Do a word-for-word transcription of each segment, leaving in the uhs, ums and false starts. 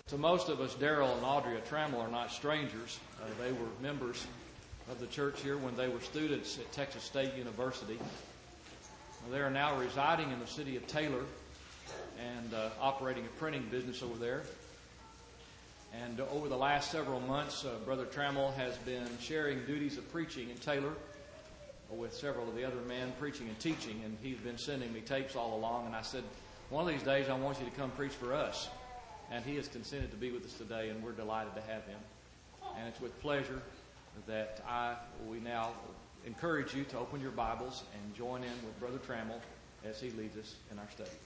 To most of us, Daryl and Audrey Trammell are not strangers. Uh, they were members of the church here when they were students at Texas State University. Uh, they are now residing in the city of Taylor and uh, operating a printing business over there. And uh, over the last several months, uh, Brother Trammell has been sharing duties of preaching in Taylor with several of the other men preaching and teaching, and he's been sending me tapes all along. And I said, one of these days I want you to come preach for us. And he has consented to be with us today, and we're delighted to have him. And it's with pleasure that I we now encourage you to open your Bibles and join in with Brother Trammell as he leads us in our study.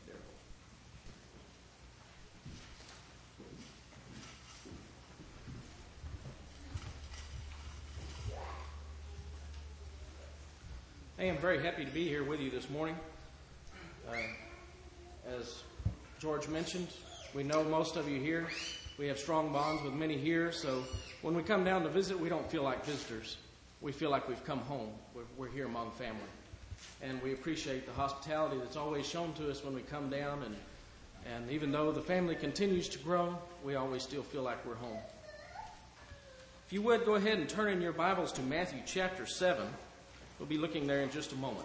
I am very happy to be here with you this morning. Uh, as George mentioned, we know most of you here. We have strong bonds with many here, so when we come down to visit, we don't feel like visitors. We feel like we've come home. We're, we're here among family. And we appreciate the hospitality that's always shown to us when we come down, and, and even though the family continues to grow, we always still feel like we're home. If you would, go ahead and turn in your Bibles to Matthew chapter seven. We'll be looking there in just a moment.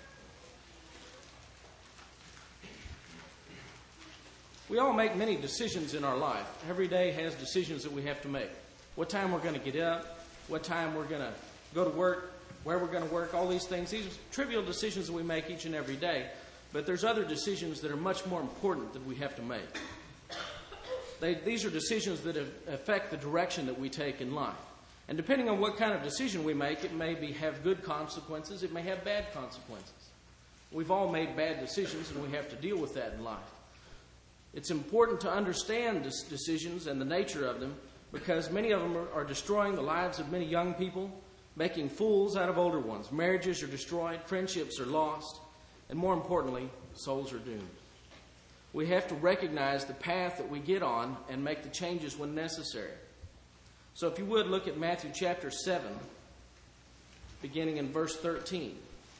We all make many decisions in our life. Every day has decisions that we have to make. What time we're going to get up, what time we're going to go to work, where we're going to work, all these things. These are trivial decisions that we make each and every day. But there's other decisions that are much more important that we have to make. They, these are decisions that affect the direction that we take in life. And depending on what kind of decision we make, it may be, have good consequences, it may have bad consequences. We've all made bad decisions, and we have to deal with that in life. It's important to understand these decisions and the nature of them, because many of them are, are destroying the lives of many young people, making fools out of older ones. Marriages are destroyed, friendships are lost, and more importantly, souls are doomed. We have to recognize the path that we get on and make the changes when necessary. So if you would, look at Matthew chapter seven, beginning in verse thirteen.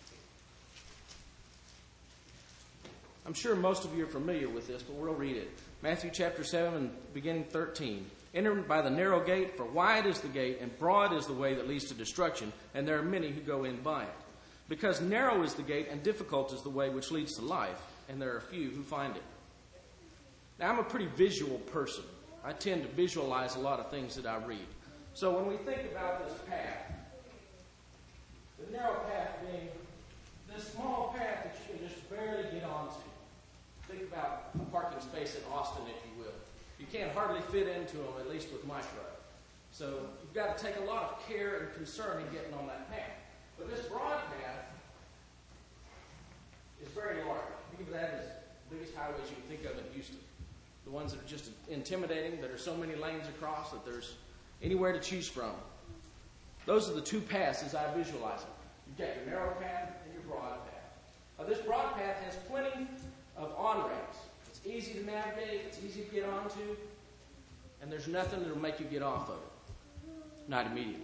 I'm sure most of you are familiar with this, but we'll read it. Matthew chapter seven, beginning thirteen. Enter by the narrow gate, for wide is the gate, and broad is the way that leads to destruction, and there are many who go in by it. Because narrow is the gate, and difficult is the way which leads to life, and there are few who find it. Now, I'm a pretty visual person. I tend to visualize a lot of things that I read. So when we think about this path, the narrow path being this small path that you can just barely get onto. Think about a parking space in Austin, if you will. You can't hardly fit into them, at least with my truck. So you've got to take a lot of care and concern in getting on that path. But this broad path is very large. Think of that as the biggest highways you can think of in Houston. The ones that are just intimidating, that are so many lanes across that there's anywhere to choose from. Those are the two paths as I visualize them. You've got your narrow path and your broad path. Now, this broad path has plenty of on-ramps. It's easy to navigate, it's easy to get onto, and there's nothing that will make you get off of it. Not immediately.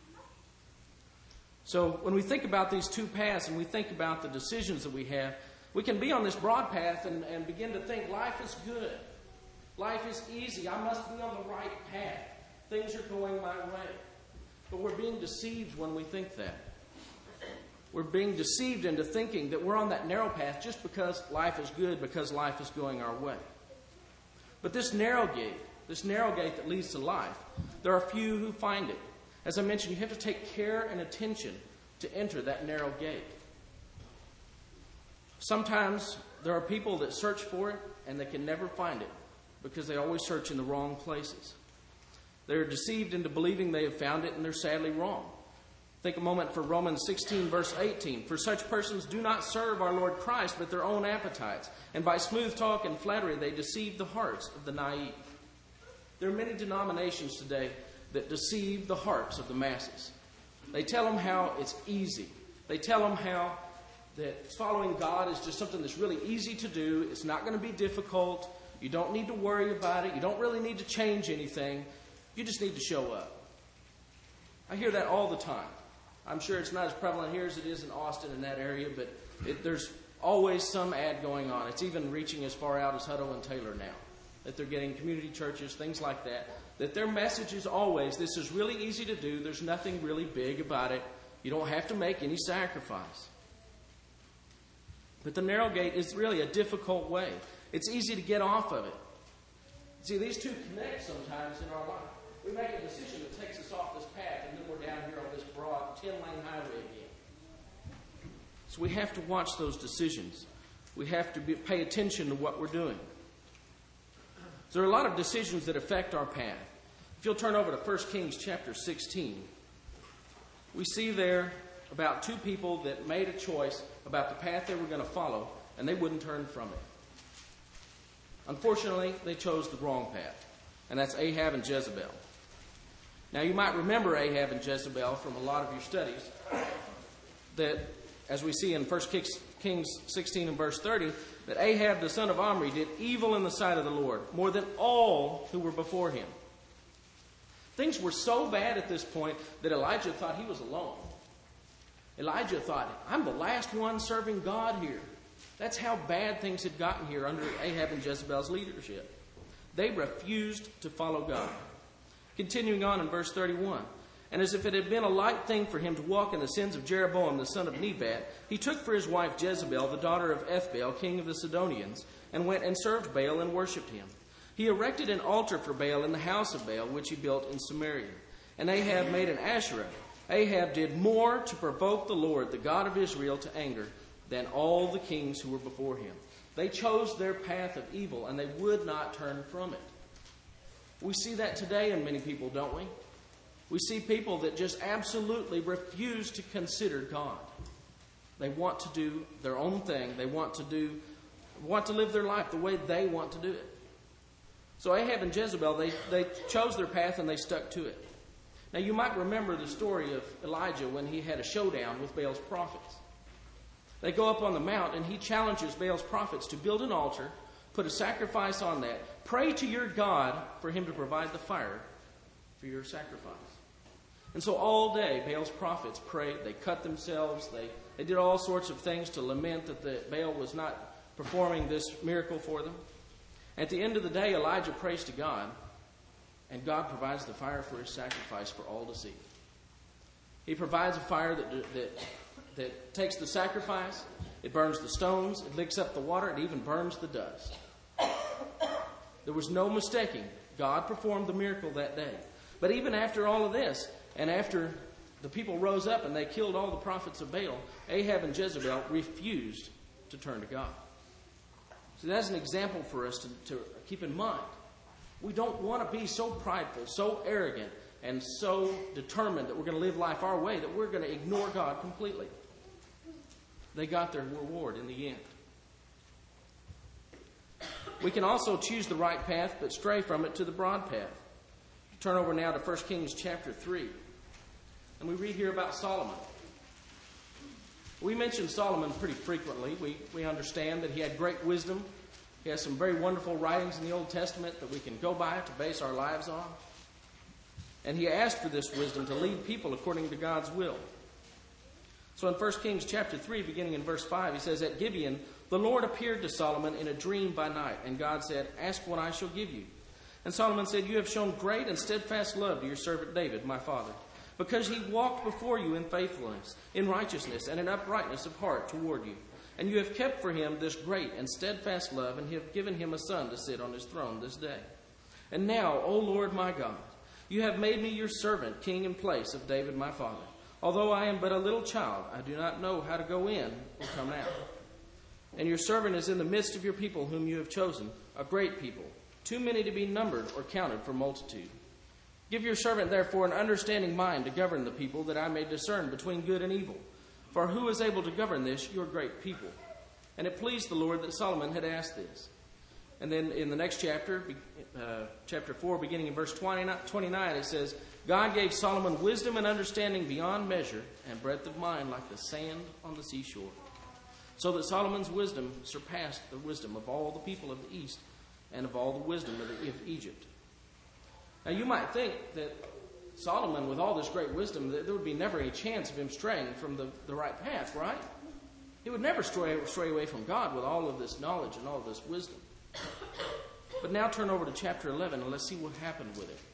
So when we think about these two paths and we think about the decisions that we have, we can be on this broad path and, and begin to think life is good. Life is easy. I must be on the right path. Things are going my way. But we're being deceived when we think that. We're being deceived into thinking that we're on that narrow path just because life is good, because life is going our way. But this narrow gate, this narrow gate that leads to life, there are few who find it. As I mentioned, you have to take care and attention to enter that narrow gate. Sometimes there are people that search for it and they can never find it because they always search in the wrong places. They're deceived into believing they have found it, and they're sadly wrong. Think a moment for Romans sixteen, verse eighteen. For such persons do not serve our Lord Christ, but their own appetites. And by smooth talk and flattery, they deceive the hearts of the naive. There are many denominations today that deceive the hearts of the masses. They tell them how it's easy. They tell them how that following God is just something that's really easy to do. It's not going to be difficult. You don't need to worry about it. You don't really need to change anything. You just need to show up. I hear that all the time. I'm sure it's not as prevalent here as it is in Austin in that area, but it, there's always some ad going on. It's even reaching as far out as Hutto and Taylor now. that they're getting, community churches, things like that, that their message is always, this is really easy to do, there's nothing really big about it, you don't have to make any sacrifice. But the narrow gate is really a difficult way. It's easy to get off of it. See, these two connect sometimes in our life. We make a decision that takes us off this path, and then we're down here on this broad ten-lane highway again. So we have to watch those decisions. We have to be, pay attention to what we're doing. So there are a lot of decisions that affect our path. If you'll turn over to First Kings chapter sixteen, we see there about two people that made a choice about the path they were going to follow, and they wouldn't turn from it. Unfortunately, they chose the wrong path, and that's Ahab and Jezebel. Now, you might remember Ahab and Jezebel from a lot of your studies, that, as we see in First Kings sixteen and verse thirty, that Ahab, the son of Omri, did evil in the sight of the Lord, more than all who were before him. Things were so bad at this point that Elijah thought he was alone. Elijah thought, I'm the last one serving God here. That's how bad things had gotten here under Ahab and Jezebel's leadership. They refused to follow God. Continuing on in verse thirty-one, and as if it had been a light thing for him to walk in the sins of Jeroboam the son of Nebat, he took for his wife Jezebel, the daughter of Ethbaal, king of the Sidonians, and went and served Baal and worshipped him. He erected an altar for Baal in the house of Baal, which he built in Samaria. And Ahab made an Asherah. Ahab did more to provoke the Lord, the God of Israel, to anger than all the kings who were before him. They chose their path of evil, and they would not turn from it. We see that today in many people, don't we? We see people that just absolutely refuse to consider God. They want to do their own thing. They want to do, want to live their life the way they want to do it. So Ahab and Jezebel, they, they chose their path and they stuck to it. Now you might remember the story of Elijah when he had a showdown with Baal's prophets. They go up on the mount and he challenges Baal's prophets to build an altar, put a sacrifice on that, pray to your God for him to provide the fire for your sacrifice. And so all day Baal's prophets prayed, they cut themselves, they, they did all sorts of things to lament that the, Baal was not performing this miracle for them. At the end of the day, Elijah prays to God, and God provides the fire for his sacrifice for all to see. He provides a fire that, that, that takes the sacrifice, it burns the stones, it licks up the water, it even burns the dust. There was no mistaking. God performed the miracle that day. But even after all of this, and after the people rose up and they killed all the prophets of Baal, Ahab and Jezebel refused to turn to God. So that's an example for us to, to keep in mind. We don't want to be so prideful, so arrogant, and so determined that we're going to live life our way that we're going to ignore God completely. They got their reward in the end. We can also choose the right path but stray from it to the broad path. Turn over now to First Kings chapter three. And we read here about Solomon. We mention Solomon pretty frequently. We, we understand that he had great wisdom. He has some very wonderful writings in the Old Testament that we can go by to base our lives on. And he asked for this wisdom to lead people according to God's will. So in First Kings chapter three, beginning in verse five, he says, At Gibeon, the Lord appeared to Solomon in a dream by night, and God said, Ask what I shall give you. And Solomon said, You have shown great and steadfast love to your servant David, my father, because he walked before you in faithfulness, in righteousness, and in uprightness of heart toward you. And you have kept for him this great and steadfast love, and have given him a son to sit on his throne this day. And now, O Lord my God, you have made me your servant, king in place of David my father. Although I am but a little child, I do not know how to go in or come out. And your servant is in the midst of your people whom you have chosen, a great people, too many to be numbered or counted for multitude. Give your servant, therefore, an understanding mind to govern the people, that I may discern between good and evil. For who is able to govern this, your great people? And it pleased the Lord that Solomon had asked this. And then in the next chapter, uh, chapter four, beginning in verse twenty-nine, it says, God gave Solomon wisdom and understanding beyond measure, and breadth of mind like the sand on the seashore. So that Solomon's wisdom surpassed the wisdom of all the people of the east, and of all the wisdom of, the, of Egypt. Now you might think that Solomon, with all this great wisdom, that there would be never any chance of him straying from the, the right path, right? He would never stray, stray away from God with all of this knowledge and all of this wisdom. But now turn over to chapter eleven and let's see what happened with it.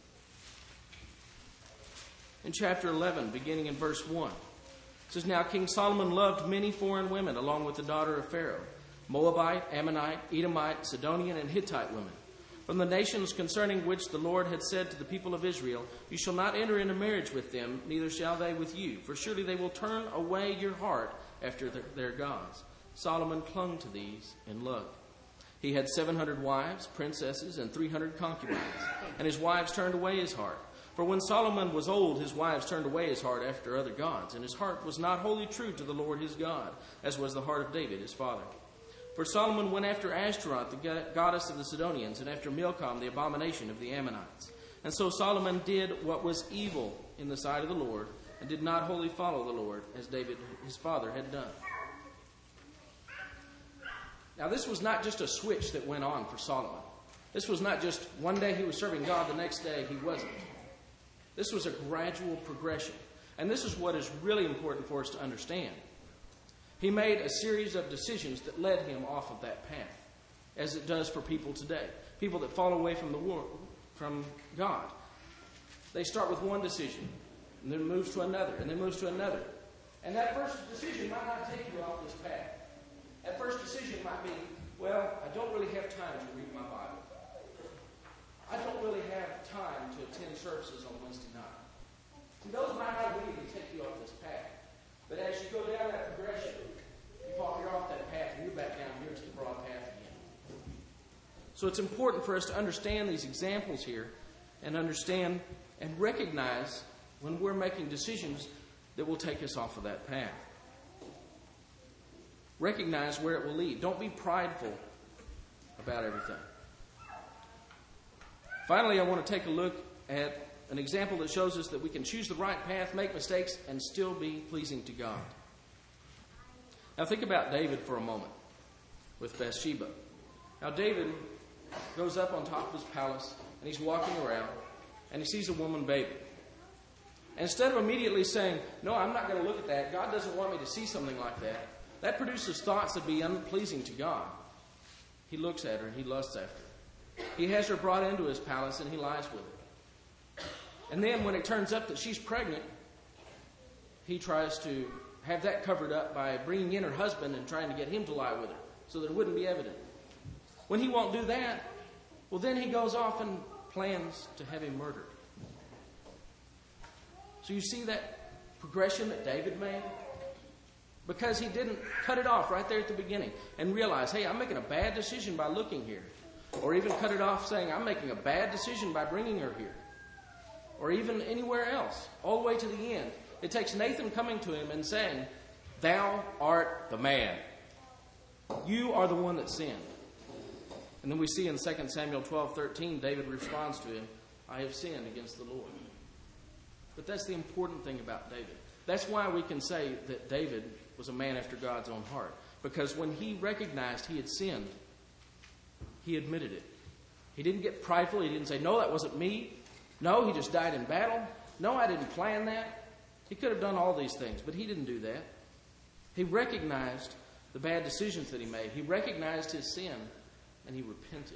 In chapter eleven, beginning in verse one, it says, Now King Solomon loved many foreign women, along with the daughter of Pharaoh, Moabite, Ammonite, Edomite, Sidonian, and Hittite women, from the nations concerning which the Lord had said to the people of Israel, You shall not enter into marriage with them, neither shall they with you, for surely they will turn away your heart after their, their gods. Solomon clung to these in love. He had seven hundred wives, princesses, and three hundred concubines, and his wives turned away his heart. For when Solomon was old, his wives turned away his heart after other gods, and his heart was not wholly true to the Lord his God, as was the heart of David his father. For Solomon went after Ashtaroth, the goddess of the Sidonians, and after Milcom, the abomination of the Ammonites. And so Solomon did what was evil in the sight of the Lord, and did not wholly follow the Lord, as David his father had done. Now this was not just a switch that went on for Solomon. This was not just one day he was serving God, the next day he wasn't. This was a gradual progression. And this is what is really important for us to understand. He made a series of decisions that led him off of that path, as it does for people today. People that fall away from the war, from God. They start with one decision, and then moves to another, and then moves to another. And that first decision might not take you off this path. That first decision might be, well, I don't really have time to read my Bible. I don't really have time to attend services on Wednesday night. And those might not really take you off this path. But as you go down that progression, you fall, you're off that path and you're back down here to the broad path again. So it's important for us to understand these examples here and understand and recognize when we're making decisions that will take us off of that path. Recognize where it will lead. Don't be prideful about everything. Finally, I want to take a look at an example that shows us that we can choose the right path, make mistakes, and still be pleasing to God. Now think about David for a moment with Bathsheba. Now David goes up on top of his palace, and he's walking around, and he sees a woman bathing. And instead of immediately saying, no, I'm not going to look at that, God doesn't want me to see something like that, that produces thoughts that be unpleasing to God. He looks at her and he lusts after her. He has her brought into his palace and he lies with her. And then when it turns up that she's pregnant, he tries to have that covered up by bringing in her husband and trying to get him to lie with her so that it wouldn't be evident. When he won't do that, well, then he goes off and plans to have him murdered. So you see that progression that David made? Because he didn't cut it off right there at the beginning and realize, hey, I'm making a bad decision by looking here. Or even cut it off saying, I'm making a bad decision by bringing her here. Or even anywhere else, all the way to the end. It takes Nathan coming to him and saying, thou art the man. You are the one that sinned. And then we see in Second Samuel twelve thirteen, David responds to him, I have sinned against the Lord. But that's the important thing about David. That's why we can say that David was a man after God's own heart. Because when he recognized he had sinned, he admitted it. He didn't get prideful. He didn't say, no, that wasn't me. No, he just died in battle. No, I didn't plan that. He could have done all these things, but he didn't do that. He recognized the bad decisions that he made. He recognized his sin, and he repented.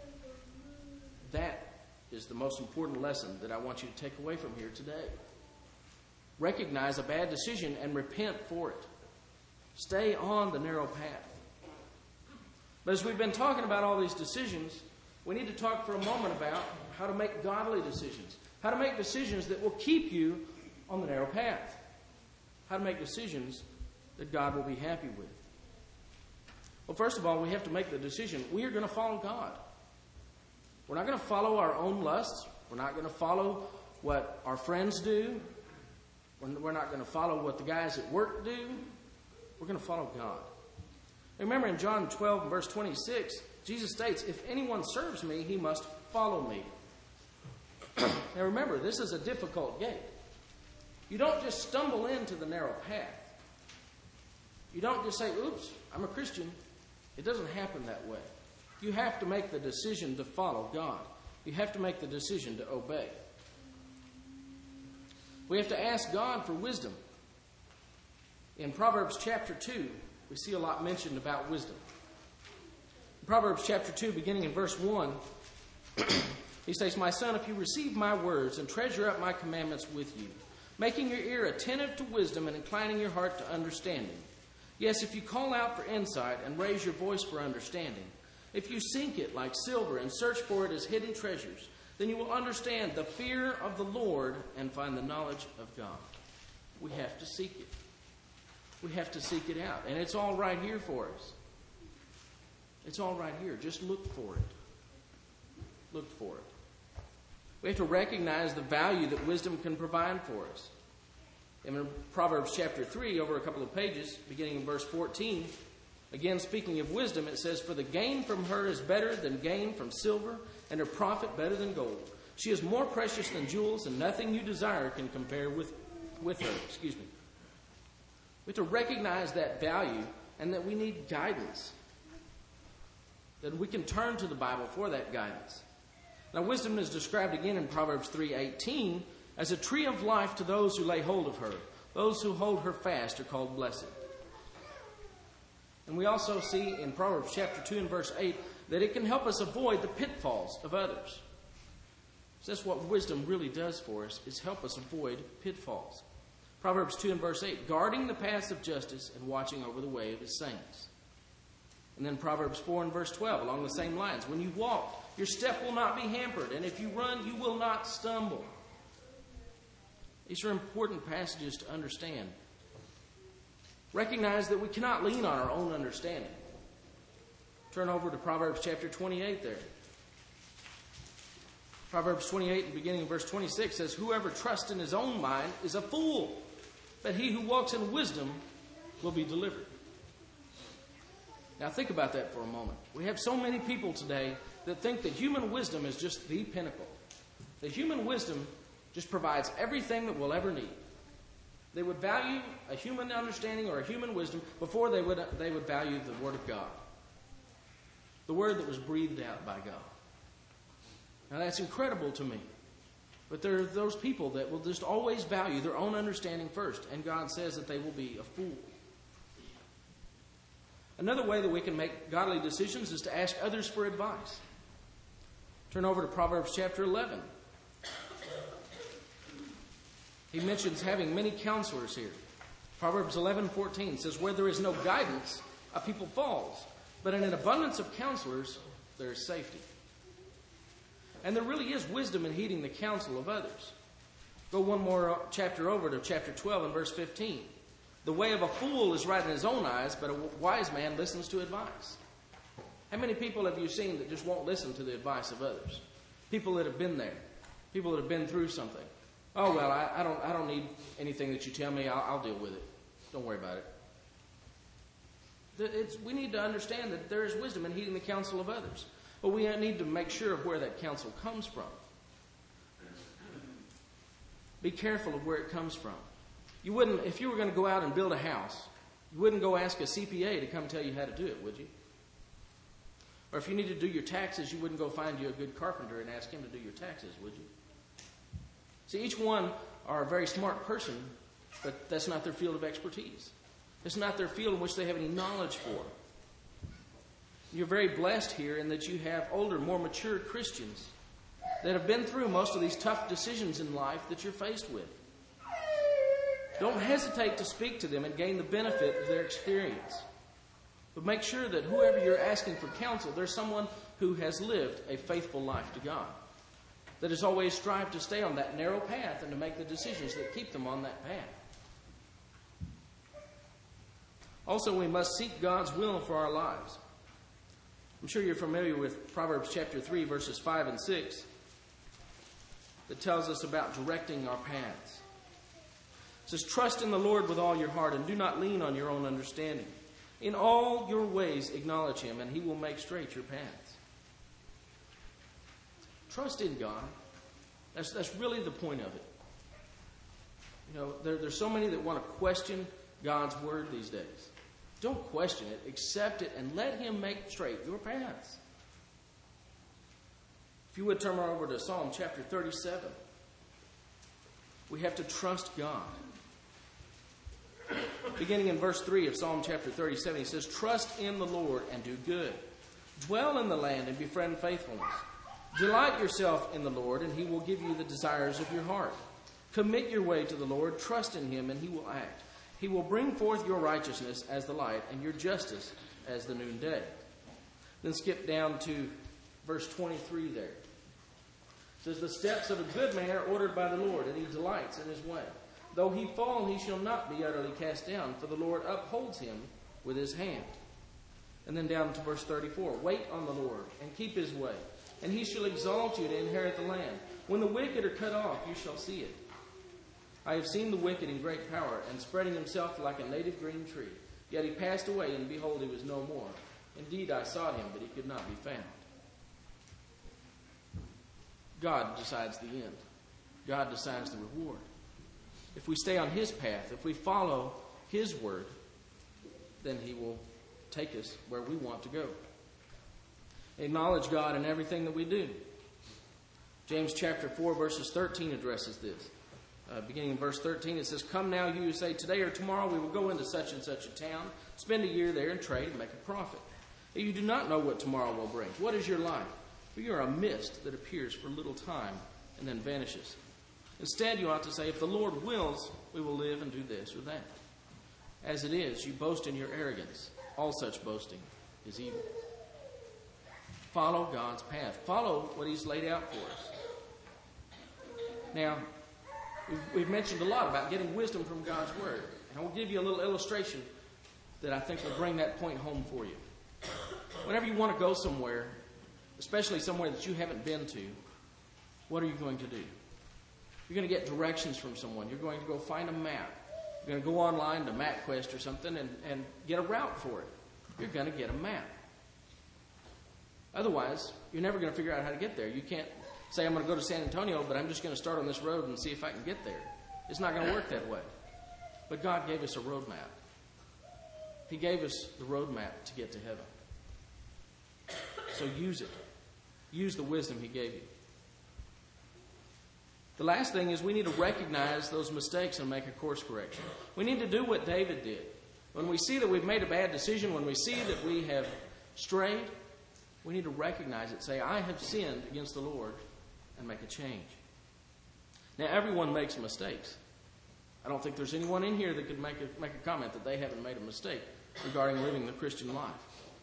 That is the most important lesson that I want you to take away from here today. Recognize a bad decision and repent for it. Stay on the narrow path. But as we've been talking about all these decisions, we need to talk for a moment about how to make godly decisions. How to make decisions that will keep you on the narrow path. How to make decisions that God will be happy with. Well, first of all, we have to make the decision. We are going to follow God. We're not going to follow our own lusts. We're not going to follow what our friends do. We're not going to follow what the guys at work do. We're going to follow God. Remember in John twelve, verse twenty-six, Jesus states, if anyone serves me, he must follow me. Now remember, this is a difficult gate. You don't just stumble into the narrow path. You don't just say, oops, I'm a Christian. It doesn't happen that way. You have to make the decision to follow God. You have to make the decision to obey. We have to ask God for wisdom. In Proverbs chapter two, we see a lot mentioned about wisdom. In Proverbs chapter two, beginning in verse one, He says, "My son, if you receive my words and treasure up my commandments with you, making your ear attentive to wisdom and inclining your heart to understanding. Yes, if you call out for insight and raise your voice for understanding, if you seek it like silver and search for it as hidden treasures, then you will understand the fear of the Lord and find the knowledge of God." We have to seek it. We have to seek it out. And it's all right here for us. It's all right here. Just look for it. Look for it. We have to recognize the value that wisdom can provide for us. In Proverbs chapter three, over a couple of pages, beginning in verse fourteen, again speaking of wisdom, it says, "For the gain from her is better than gain from silver, and her profit better than gold. She is more precious than jewels, and nothing you desire can compare with, with her." Excuse me. We have to recognize that value and that we need guidance. That we can turn to the Bible for that guidance. Now, wisdom is described again in Proverbs three eighteen as a tree of life to those who lay hold of her. Those who hold her fast are called blessed. And we also see in Proverbs chapter two and verse eight that it can help us avoid the pitfalls of others. So that's what wisdom really does for us, is help us avoid pitfalls. Proverbs two and verse eight, "Guarding the paths of justice and watching over the way of his saints." And then Proverbs four and verse twelve, along the same lines, "When you walk, your step will not be hampered, and if you run, you will not stumble." These are important passages to understand. Recognize that we cannot lean on our own understanding. Turn over to Proverbs chapter twenty-eight there. Proverbs twenty-eight, and beginning in verse twenty-six, says, "Whoever trusts in his own mind is a fool, but he who walks in wisdom will be delivered." Now think about that for a moment. We have so many people today that think that human wisdom is just the pinnacle. That human wisdom just provides everything that we'll ever need. They would value a human understanding or a human wisdom before they would, they would value the Word of God. The Word that was breathed out by God. Now that's incredible to me. But there are those people that will just always value their own understanding first. And God says that they will be a fool. Another way that we can make godly decisions is to ask others for advice. Turn over to Proverbs chapter eleven. He mentions having many counselors here. Proverbs eleven fourteen says, "Where there is no guidance, a people falls. But in an abundance of counselors, there is safety." And there really is wisdom in heeding the counsel of others. Go one more chapter over to chapter twelve and verse fifteen. "The way of a fool is right in his own eyes, but a wise man listens to advice." How many people have you seen that just won't listen to the advice of others? People that have been there. People that have been through something. "Oh, well, I, I don't I don't need anything that you tell me. I'll, I'll deal with it. Don't worry about it." It's, we need to understand that there is wisdom in heeding the counsel of others. But we need to make sure of where that counsel comes from. Be careful of where it comes from. You wouldn't, if you were going to go out and build a house, you wouldn't go ask a C P A to come tell you how to do it, would you? Or if you need to do your taxes, you wouldn't go find you a good carpenter and ask him to do your taxes, would you? See, each one are a very smart person, but that's not their field of expertise. It's not their field in which they have any knowledge for. You're very blessed here in that you have older, more mature Christians that have been through most of these tough decisions in life that you're faced with. Don't hesitate to speak to them and gain the benefit of their experience. But make sure that whoever you're asking for counsel, there's someone who has lived a faithful life to God, that has always strived to stay on that narrow path and to make the decisions that keep them on that path. Also, we must seek God's will for our lives. I'm sure you're familiar with Proverbs chapter three, verses five and six, that tells us about directing our paths. It says, "Trust in the Lord with all your heart and do not lean on your own understanding. In all your ways acknowledge him, and he will make straight your paths." Trust in God. That's, that's really the point of it. You know, there, there's so many that want to question God's word these days. Don't question it. Accept it and let him make straight your paths. If you would turn over to Psalm chapter thirty-seven. We have to trust God. Beginning in verse three of Psalm chapter thirty-seven, he says, "Trust in the Lord and do good. Dwell in the land and befriend faithfulness. Delight yourself in the Lord, and he will give you the desires of your heart. Commit your way to the Lord, trust in him, and he will act. He will bring forth your righteousness as the light, and your justice as the noonday. Then skip down to verse twenty-three there. It says, the steps of a good man are ordered by the Lord, and he delights in his way. Though he fall, he shall not be utterly cast down, for the Lord upholds him with his hand. And then down to verse thirty-four. Wait on the Lord, and keep his way, and he shall exalt you to inherit the land. When the wicked are cut off, you shall see it. I have seen the wicked in great power, and spreading himself like a native green tree. Yet he passed away, and behold, he was no more. Indeed, I sought him, but he could not be found. God decides the end. God decides the reward. If we stay on his path, if we follow his word, then he will take us where we want to go. Acknowledge God in everything that we do. James chapter four, verses thirteen addresses this. Uh, beginning in verse thirteen, it says, Come now, you who say, today or tomorrow we will go into such and such a town, spend a year there and trade and make a profit. Yet you do not know what tomorrow will bring. What is your life? For you are a mist that appears for a little time and then vanishes. Instead, you ought to say, if the Lord wills, we will live and do this or that. As it is, you boast in your arrogance. All such boasting is evil. Follow God's path. Follow what he's laid out for us. Now, we've, we've mentioned a lot about getting wisdom from God's word. And I will give you a little illustration that I think will bring that point home for you. Whenever you want to go somewhere, especially somewhere that you haven't been to, what are you going to do? You're going to get directions from someone. You're going to go find a map. You're going to go online to MapQuest or something and, and get a route for it. You're going to get a map. Otherwise, you're never going to figure out how to get there. You can't say, I'm going to go to San Antonio, but I'm just going to start on this road and see if I can get there. It's not going to work that way. But God gave us a road map. He gave us the road map to get to heaven. So use it. Use the wisdom he gave you. The last thing is we need to recognize those mistakes and make a course correction. We need to do what David did. When we see that we've made a bad decision, when we see that we have strayed, we need to recognize it. Say, I have sinned against the Lord, and make a change. Now, everyone makes mistakes. I don't think there's anyone in here that could make a, make a comment that they haven't made a mistake regarding living the Christian life.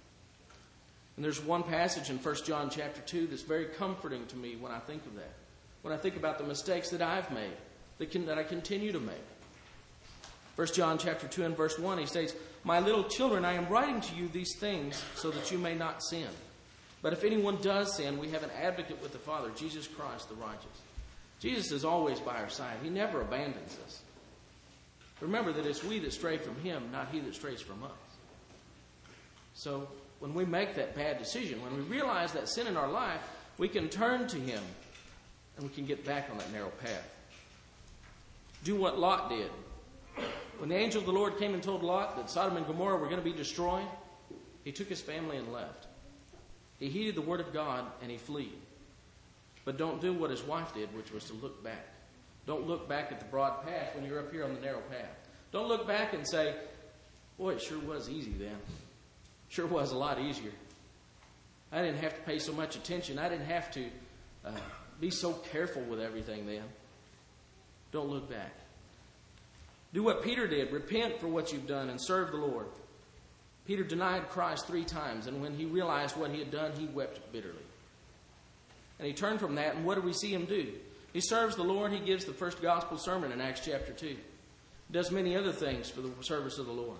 And there's one passage in First John chapter two that's very comforting to me when I think of that. When I think about the mistakes that I've made, that, can, that I continue to make. First John chapter two and verse one, he states, My little children, I am writing to you these things so that you may not sin. But if anyone does sin, we have an advocate with the Father, Jesus Christ the righteous. Jesus is always by our side. He never abandons us. Remember that it's we that stray from him, not he that strays from us. So when we make that bad decision, when we realize that sin in our life, we can turn to him and we can get back on that narrow path. Do what Lot did. When the angel of the Lord came and told Lot that Sodom and Gomorrah were going to be destroyed, he took his family and left. He heeded the word of God and he fled. But don't do what his wife did, which was to look back. Don't look back at the broad path when you're up here on the narrow path. Don't look back and say, boy, it sure was easy then. Sure was a lot easier. I didn't have to pay so much attention. I didn't have to uh, be so careful with everything then. Don't look back. Do what Peter did. Repent for what you've done and serve the Lord. Peter denied Christ three times, and when he realized what he had done, he wept bitterly. And he turned from that, and what do we see him do? He serves the Lord. He gives the first gospel sermon in Acts chapter two. He does many other things for the service of the Lord.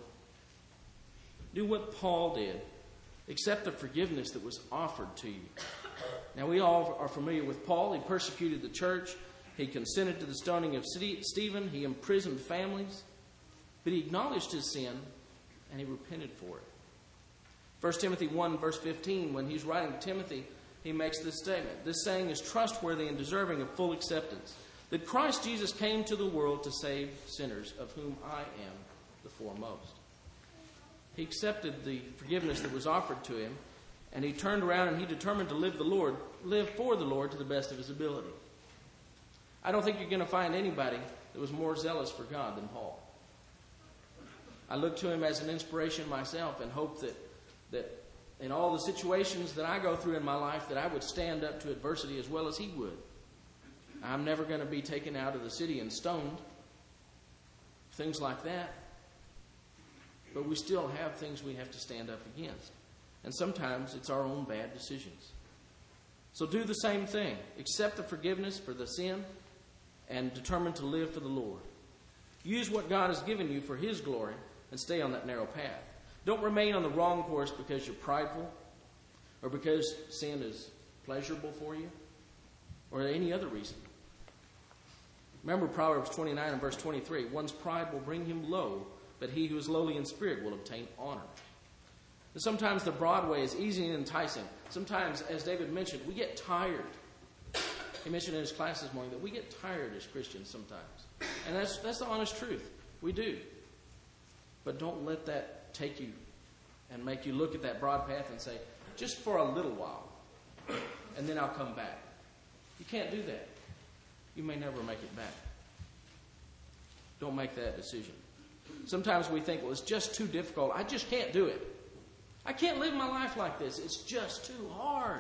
Do what Paul did. Accept the forgiveness that was offered to you. Now, we all are familiar with Paul. He persecuted the church. He consented to the stoning of Stephen. He imprisoned families. But he acknowledged his sin, and he repented for it. First Timothy one, verse fifteen, when he's writing to Timothy, he makes this statement. This saying is trustworthy and deserving of full acceptance, that Christ Jesus came to the world to save sinners, of whom I am the foremost. He accepted the forgiveness that was offered to him, and he turned around and he determined to live the Lord, live for the Lord to the best of his ability. I don't think you're going to find anybody that was more zealous for God than Paul. I look to him as an inspiration myself and hope that, that in all the situations that I go through in my life, that I would stand up to adversity as well as he would. I'm never going to be taken out of the city and stoned. Things like that. But we still have things we have to stand up against. And sometimes it's our own bad decisions. So do the same thing. Accept the forgiveness for the sin and determine to live for the Lord. Use what God has given you for his glory and stay on that narrow path. Don't remain on the wrong course because you're prideful or because sin is pleasurable for you or any other reason. Remember Proverbs twenty-nine and verse twenty-three. One's pride will bring him low, but he who is lowly in spirit will obtain honor. And sometimes the broad way is easy and enticing. Sometimes, as David mentioned, we get tired. He mentioned in his class this morning that we get tired as Christians sometimes. And that's, that's the honest truth. We do. But don't let that take you and make you look at that broad path and say, just for a little while, and then I'll come back. You can't do that. You may never make it back. Don't make that decision. Sometimes we think, well, it's just too difficult. I just can't do it. I can't live my life like this. It's just too hard.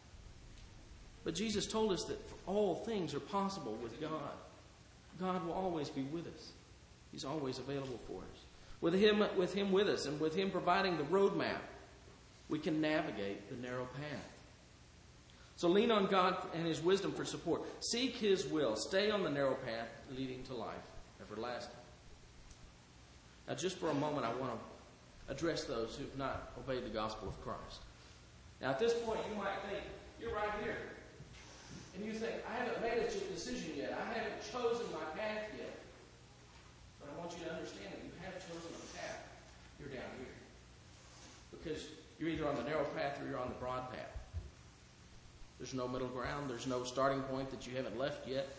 But Jesus told us that all things are possible with God. God will always be with us. He's always available for us. With him, with him with us and with him providing the roadmap, we can navigate the narrow path. So lean on God and his wisdom for support. Seek his will. Stay on the narrow path leading to life everlasting. Now, just for a moment, I want to address those who have not obeyed the gospel of Christ. Now, at this point, you might think, you're right here. And you think, I haven't made a decision yet. I haven't chosen my path yet. But I want you to understand that you have chosen a path. You're down here. Because you're either on the narrow path or you're on the broad path. There's no middle ground. There's no starting point that you haven't left yet.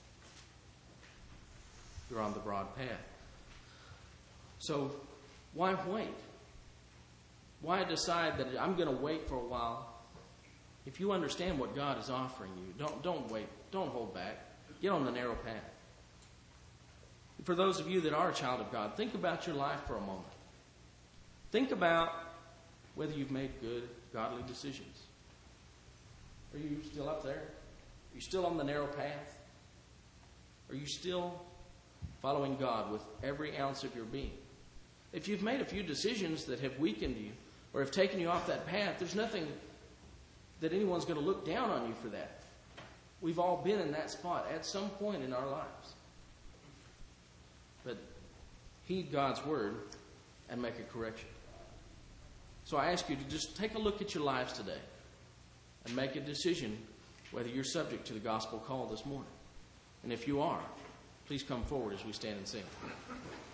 You're on the broad path. So, why wait? Why decide that I'm going to wait for a while? If you understand what God is offering you, don't, don't wait. Don't hold back. Get on the narrow path. For those of you that are a child of God, think about your life for a moment. Think about whether you've made good, godly decisions. Are you still up there? Are you still on the narrow path? Are you still following God with every ounce of your being? If you've made a few decisions that have weakened you or have taken you off that path, there's nothing that anyone's going to look down on you for that. We've all been in that spot at some point in our lives. But heed God's word and make a correction. So I ask you to just take a look at your lives today and make a decision whether you're subject to the gospel call this morning. And if you are, please come forward as we stand and sing.